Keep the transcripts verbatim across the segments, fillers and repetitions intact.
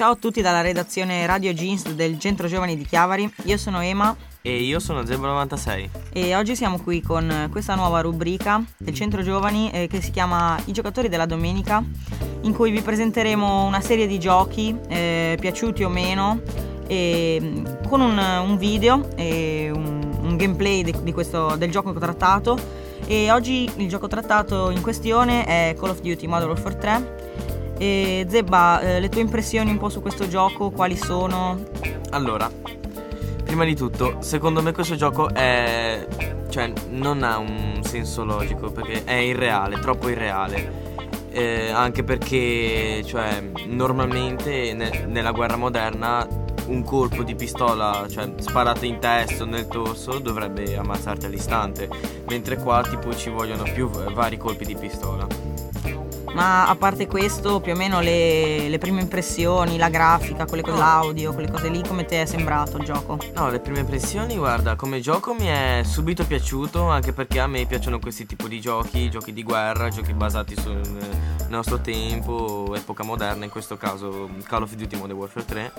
Ciao a tutti dalla redazione Radio Jeans del Centro Giovani di Chiavari, io sono Ema e io sono Zebra novantasei e oggi siamo qui con questa nuova rubrica del Centro Giovani eh, che si chiama I giocatori della domenica, in cui vi presenteremo una serie di giochi eh, piaciuti o meno e, con un, un video e un, un gameplay di, di questo, del gioco trattato. E oggi il gioco trattato in questione è Call of Duty Modern Warfare tre. E Zebba, eh, le tue impressioni un po' su questo gioco, quali sono? Allora, prima di tutto, secondo me questo gioco è... cioè, non ha un senso logico, perché è irreale, troppo irreale. Eh, anche perché, cioè, normalmente ne- nella guerra moderna un colpo di pistola, cioè sparato in testa o nel torso, dovrebbe ammazzarti all'istante, mentre qua tipo ci vogliono più vari colpi di pistola. Ma a parte questo, più o meno le, le prime impressioni, la grafica, quelle cose, l'audio, quelle cose lì, come ti è sembrato il gioco? No, le prime impressioni, guarda, come gioco mi è subito piaciuto, anche perché a me piacciono questi tipi di giochi, giochi di guerra, giochi basati sul nostro tempo, epoca moderna, in questo caso Call of Duty Modern Warfare tre.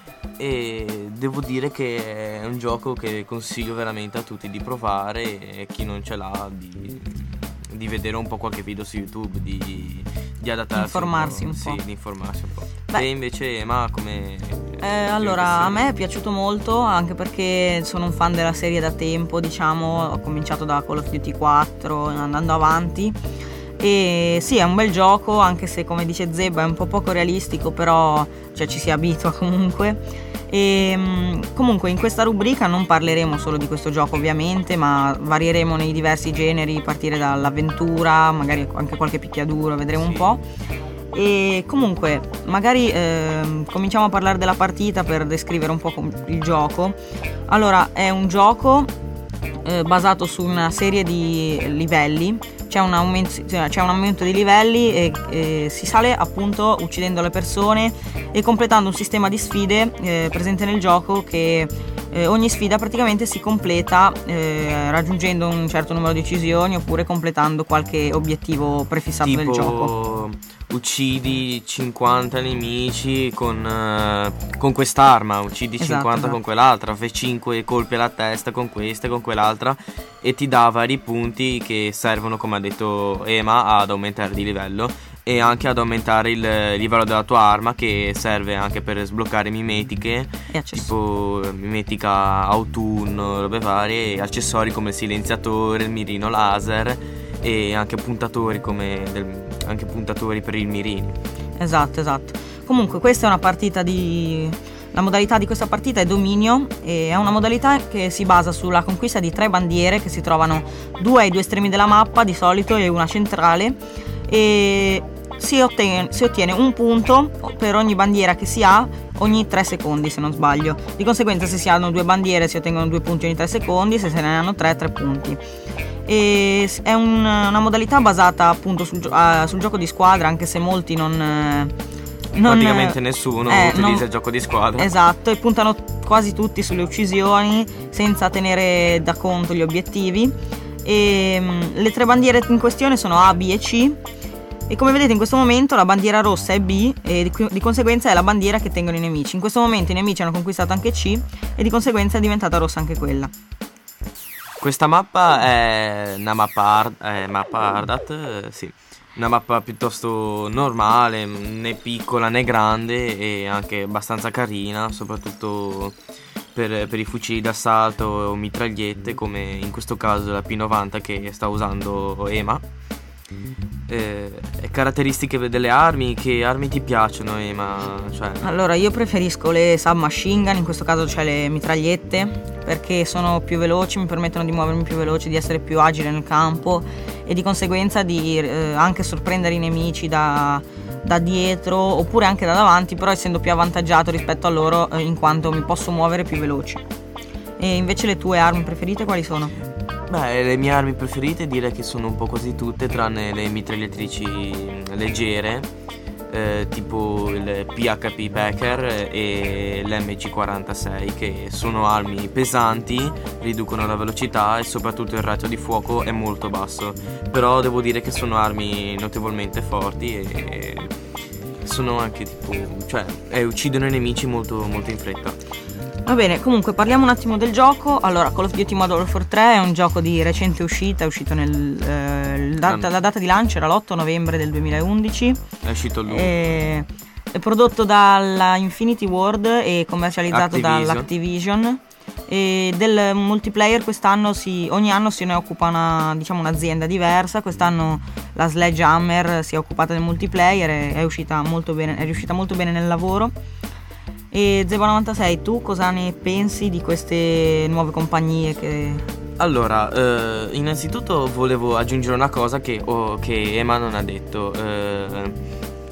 E devo dire che è un gioco che consiglio veramente a tutti di provare, e chi non ce l'ha di... di vedere un po' qualche video su YouTube, di, di adattarsi, informarsi un po', un po'. Sì, di informarsi un po'. Beh, e invece, ma come... Eh, allora, a me è piaciuto molto, anche perché sono un fan della serie da tempo, diciamo, ho cominciato da Call of Duty quattro, andando avanti. E sì, è un bel gioco, anche se come dice Zebba è un po' poco realistico, però cioè, ci si abitua comunque. E comunque in questa rubrica non parleremo solo di questo gioco ovviamente, ma varieremo nei diversi generi, partire dall'avventura, magari anche qualche picchiaduro, vedremo sì. un po'. E comunque magari eh, cominciamo a parlare della partita per descrivere un po' il gioco. Allora, è un gioco eh, basato su una serie di livelli. C'è un aumento, c'è un aumento di livelli e, e si sale appunto uccidendo le persone e completando un sistema di sfide eh, presente nel gioco, che eh, ogni sfida praticamente si completa eh, raggiungendo un certo numero di uccisioni oppure completando qualche obiettivo prefissato tipo, del gioco. Uccidi cinquanta nemici con, uh, con quest'arma, uccidi esatto, cinquanta esatto. con quell'altra, fai cinque colpi alla testa con questa e con quell'altra, e ti dà vari punti che servono, come ha detto Ema, ad aumentare di livello e anche ad aumentare il livello della tua arma, che serve anche per sbloccare mimetiche, tipo mimetica autunno, robe varie, e accessori come il silenziatore, il mirino laser e anche puntatori come del, anche puntatori per il mirino. Esatto, esatto. Comunque questa è una partita di... La modalità di questa partita è dominio, e è una modalità che si basa sulla conquista di tre bandiere che si trovano due ai due estremi della mappa di solito e una centrale, e si ottiene, si ottiene un punto per ogni bandiera che si ha ogni tre secondi, se non sbaglio. Di conseguenza, se si hanno due bandiere si ottengono due punti ogni tre secondi, se se ne hanno tre, tre punti. E è un, una modalità basata appunto sul, uh, sul gioco di squadra, anche se molti non... non praticamente nessuno eh, utilizza non, il gioco di squadra. Esatto, e puntano quasi tutti sulle uccisioni senza tenere da conto gli obiettivi. E um, le tre bandiere in questione sono A, B e C, e come vedete in questo momento la bandiera rossa è B, e di, di conseguenza è la bandiera che tengono i nemici. In questo momento i nemici hanno conquistato anche C e di conseguenza è diventata rossa anche quella. Questa mappa è una mappa hard, è mappa Ardat, eh, sì. Una mappa piuttosto normale, né piccola né grande, e anche abbastanza carina, soprattutto per, per i fucili d'assalto o mitragliette, come in questo caso la P novanta che sta usando Ema. Eh, caratteristiche delle armi, che armi ti piacciono, Ema? Cioè... Allora, io preferisco le submachine gun, in questo caso c'è le mitragliette, perché sono più veloci, mi permettono di muovermi più veloce, di essere più agile nel campo e di conseguenza di eh, anche sorprendere i nemici da, da dietro oppure anche da davanti, però essendo più avvantaggiato rispetto a loro eh, in quanto mi posso muovere più veloce. E invece le tue armi preferite quali sono? Beh, le mie armi preferite direi che sono un po' quasi tutte, tranne le mitragliatrici leggere, eh, tipo il P H P Packer e l'M G quarantasei, che sono armi pesanti, riducono la velocità e soprattutto il raggio di fuoco è molto basso. Però devo dire che sono armi notevolmente forti e sono anche tipo, cioè eh, uccidono i nemici molto, molto in fretta. Va bene, comunque parliamo un attimo del gioco. Allora, Call of Duty Modern Warfare tre è un gioco di recente uscita, è uscito nel eh, data, la data di lancio era l'otto novembre del duemilaundici. È uscito lui. E, è prodotto dalla Infinity Ward e commercializzato Activision. dall'Activision. E del multiplayer quest'anno si, ogni anno se ne occupa una, diciamo, un'azienda diversa. Quest'anno la Sledgehammer si è occupata del multiplayer e è uscita molto bene, è riuscita molto bene nel lavoro. E Zebo novantasei, tu cosa ne pensi di queste nuove compagnie che... Allora, eh, innanzitutto volevo aggiungere una cosa che, oh, che Ema non ha detto, eh,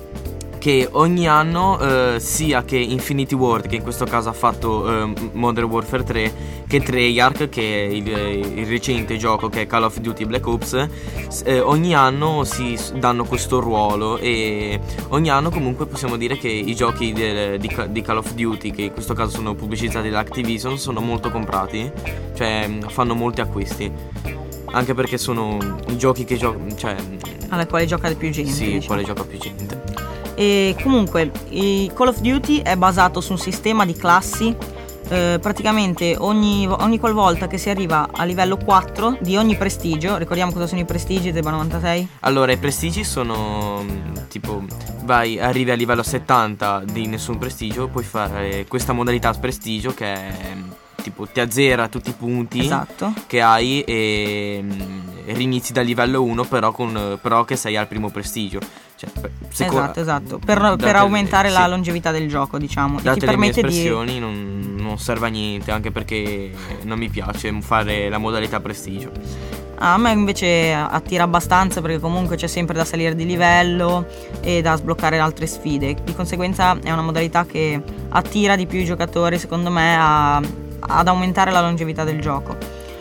che ogni anno eh, sia che Infinity Ward, che in questo caso ha fatto eh, Modern Warfare tre, che Treyarch, che è il, il recente gioco che è Call of Duty Black Ops, eh, ogni anno si danno questo ruolo e ogni anno comunque possiamo dire che i giochi de, di, di Call of Duty, che in questo caso sono pubblicizzati da Activision, sono molto comprati, cioè fanno molti acquisti, anche perché sono i giochi che gioco, cioè alle quali gioca più gente. Sì, diciamo. quale gioca più gente. E comunque il Call of Duty è basato su un sistema di classi. Eh, praticamente ogni, ogni qualvolta che si arriva a livello quattro di ogni prestigio, ricordiamo cosa sono i prestigi Zeba novantasei? Allora, i prestigi sono tipo, vai, arrivi a livello settanta di nessun prestigio, puoi fare questa modalità prestigio che è tipo ti azzera tutti i punti esatto. che hai e, e rinizi dal livello uno però, con, però che sei al primo prestigio. Cioè, secondo, esatto, esatto, per, per aumentare la sì. longevità del gioco, diciamo. Date e ti le mie permette espressioni di... non, non serve a niente, anche perché non mi piace fare la modalità prestigio. Ah, a me invece attira abbastanza perché comunque c'è sempre da salire di livello e da sbloccare altre sfide. Di conseguenza è una modalità che attira di più i giocatori, secondo me, a, ad aumentare la longevità del gioco.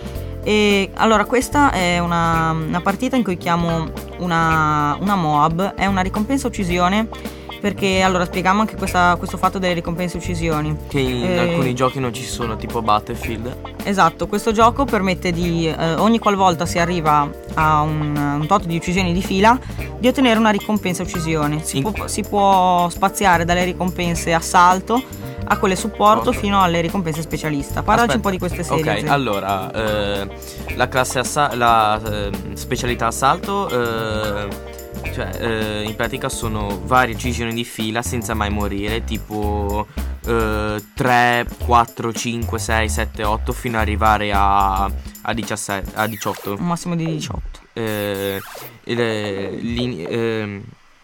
E allora questa è una, una partita in cui chiamo una, una Moab, è una ricompensa uccisione, perché allora spieghiamo anche questa, questo fatto delle ricompense uccisioni. Che in eh, alcuni giochi non ci sono, tipo Battlefield. Esatto, questo gioco permette di, eh, ogni qualvolta si arriva a un, un tot di uccisioni di fila, di ottenere una ricompensa uccisione. Si, in... può, si può spaziare dalle ricompense assalto a quelle supporto okay. fino alle ricompense specialista. Parlaci Aspetta. un po' di queste serie. Ok, allora eh, la classe assa- la eh, specialità assalto eh, cioè eh, in pratica sono varie uccisioni di fila senza mai morire, tipo eh, tre, quattro, cinque, sei, sette, otto fino ad arrivare a, a, diciassette, a diciotto. Un massimo di diciotto. Eh, le, li, eh,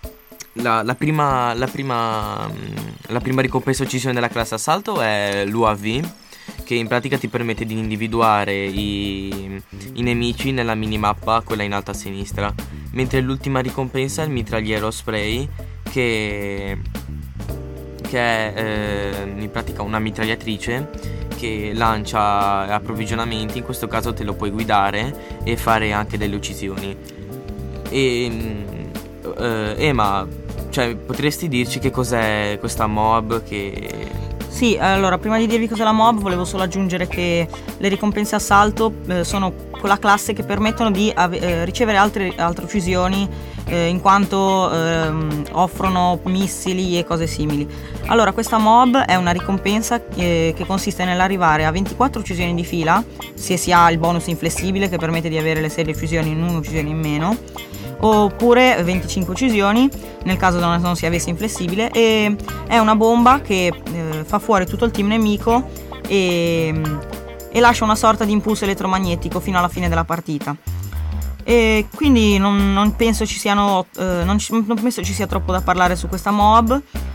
La, la, prima, la, prima, la prima ricompensa uccisione della classe assalto è l'U A V, che in pratica ti permette di individuare i, i nemici nella minimappa, quella in alto a sinistra, mentre l'ultima ricompensa è il mitragliero spray, che, che è eh, in pratica una mitragliatrice che lancia approvvigionamenti. In questo caso te lo puoi guidare e fare anche delle uccisioni. E eh, Ema, cioè, potresti dirci che cos'è questa mob che... Sì, allora, prima di dirvi cos'è la mob, volevo solo aggiungere che le ricompense assalto eh, sono quella classe che permettono di ave- eh, ricevere altre, altre uccisioni eh, in quanto ehm, offrono missili e cose simili. Allora, questa mob è una ricompensa eh, che consiste nell'arrivare a ventiquattro uccisioni di fila, se si ha il bonus inflessibile che permette di avere le serie uccisioni in un'uccisione in meno, oppure venticinque uccisioni nel caso non si avesse inflessibile, e è una bomba che eh, fa fuori tutto il team nemico e, e lascia una sorta di impulso elettromagnetico fino alla fine della partita. E quindi non, non penso ci siano eh, non, non penso ci sia troppo da parlare su questa mob,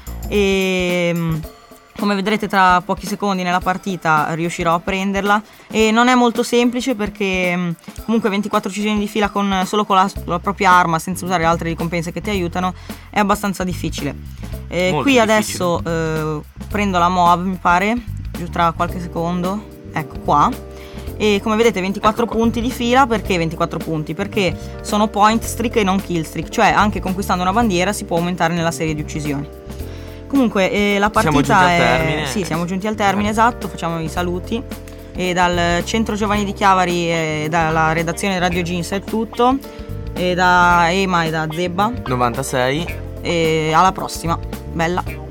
e come vedrete tra pochi secondi nella partita riuscirò a prenderla, e non è molto semplice perché comunque ventiquattro uccisioni di fila con, solo con la, la propria arma, senza usare altre ricompense che ti aiutano, è abbastanza difficile. E qui difficile. Adesso eh, prendo la Moab, mi pare, giù tra qualche secondo, ecco qua, e come vedete ventiquattro ecco punti di fila. Perché ventiquattro punti? Perché sono point streak e non kill streak, cioè anche conquistando una bandiera si può aumentare nella serie di uccisioni. Comunque eh, la partita siamo giunti è... al termine. Sì, siamo giunti al termine, esatto, facciamo i saluti. E dal Centro Giovanni di Chiavari e dalla redazione Radio Jeans è tutto, e da Ema e da Zebba novantasei e alla prossima, bella.